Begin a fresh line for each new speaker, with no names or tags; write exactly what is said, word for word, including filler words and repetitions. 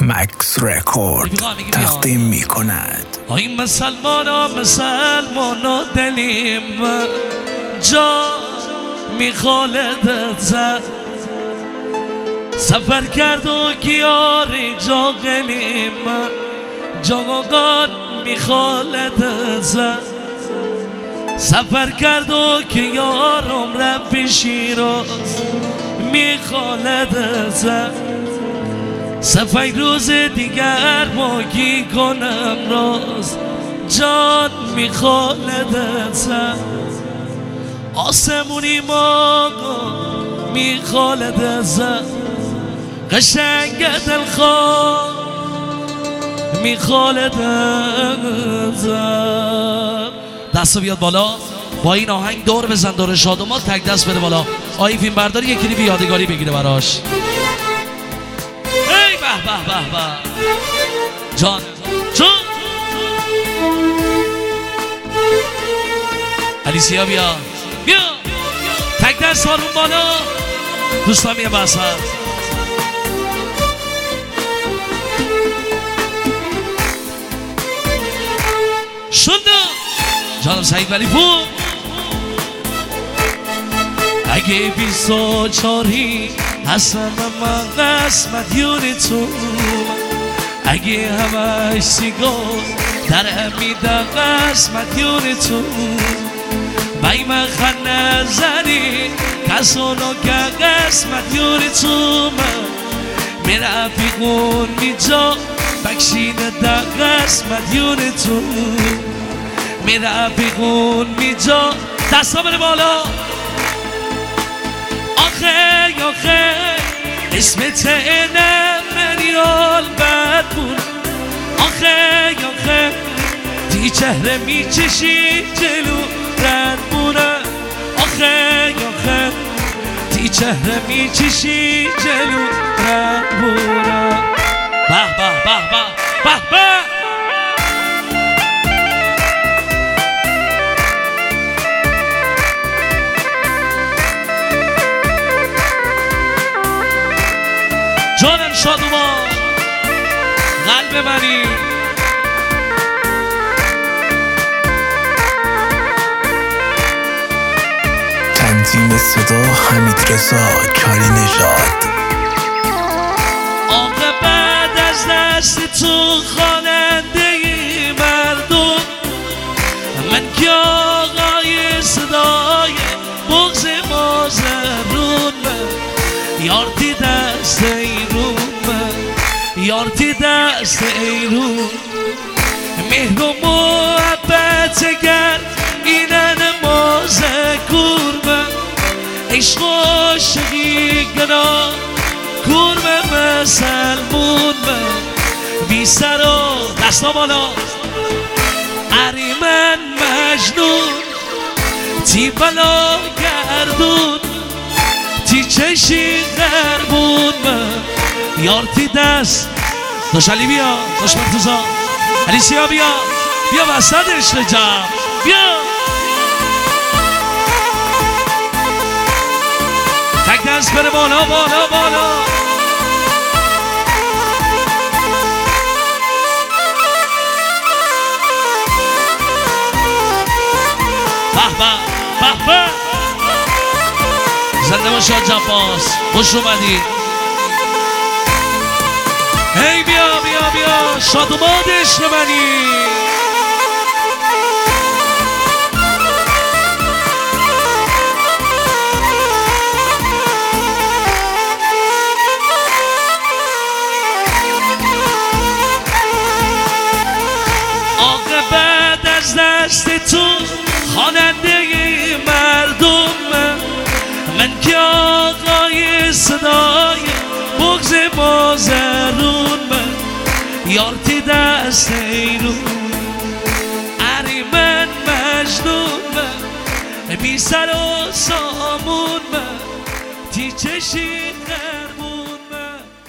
مکس رکورد تقدیم می کند.
آی مسلمانا مسلمانا دلیم جا می خالدت زد، سفر کرد و گیاری جا غلیم جاگان می خالدت زد، سفر کرد و که یارم رفت شیراز می خالدت زد، سفر روز دیگر ماگی کنم راز جان می خالدت زد، آسمونی ما می خالدت زد، قشنگ دلخواه می خالدت زد. دستو بیاد بالا با این آهنگ دور بزن دور شادومان، تک دست بده بالا. آیی فیلم برداری یکی کلیپ یادگاری بگیره براش. ای به به به به جان جان علیسیا بیا بیا تک دست آروم بالا. دوستان یه بحث هست شده جانم سعید ولی پور. اگه بیست و چاری هستم من قسمت یونی تو، اگه همش سیگار در همیده قسمت یونی تو، بای من خند نزنی کسانو که قسمت یونی تو، من میره پیگون میجا بکشینه در قسمت یونی تو، میره پیگون میجا. دستا بره بالا. آخه آخه اسمت اینم منیال بد بود، آخه آخه دی چهره میچشی جلو رد بونه، آخه آخه دی چهره میچشی جلو رد بونه. به به به به به به جانم شادومان قلب منی.
تنظیم صدا حمیدرضا کاری نژاد.
آقا بعد از دست تو خواننده مردم، من که آقای صدای بغض مازرون، یارتی دست ایرون من یارتی دست ایرون، مهر و محبت گرد اینن مازکور من، عشق و عاشقی گنا کورم مسلمون من، بی سر و دستا بالا. اری من مجنون تی بلا گردون تی چشی غربون من، یارتی دست داش علی بیا داش مرتضا علیسیا بیا بیا وسطش رجب بیا تک دست بره بالا بالا بالا. به به به به زنده باش آج عباس، خوش اومدی. هی بیا بیا بیا شادومان عشق منی. آقا بعد از دست تو خواننده مردم، من که آقای صدای بغض مازرون، من یارتی دست ایرون، اری من مجنون من، بی سر و سامون من، تی چشی غربون.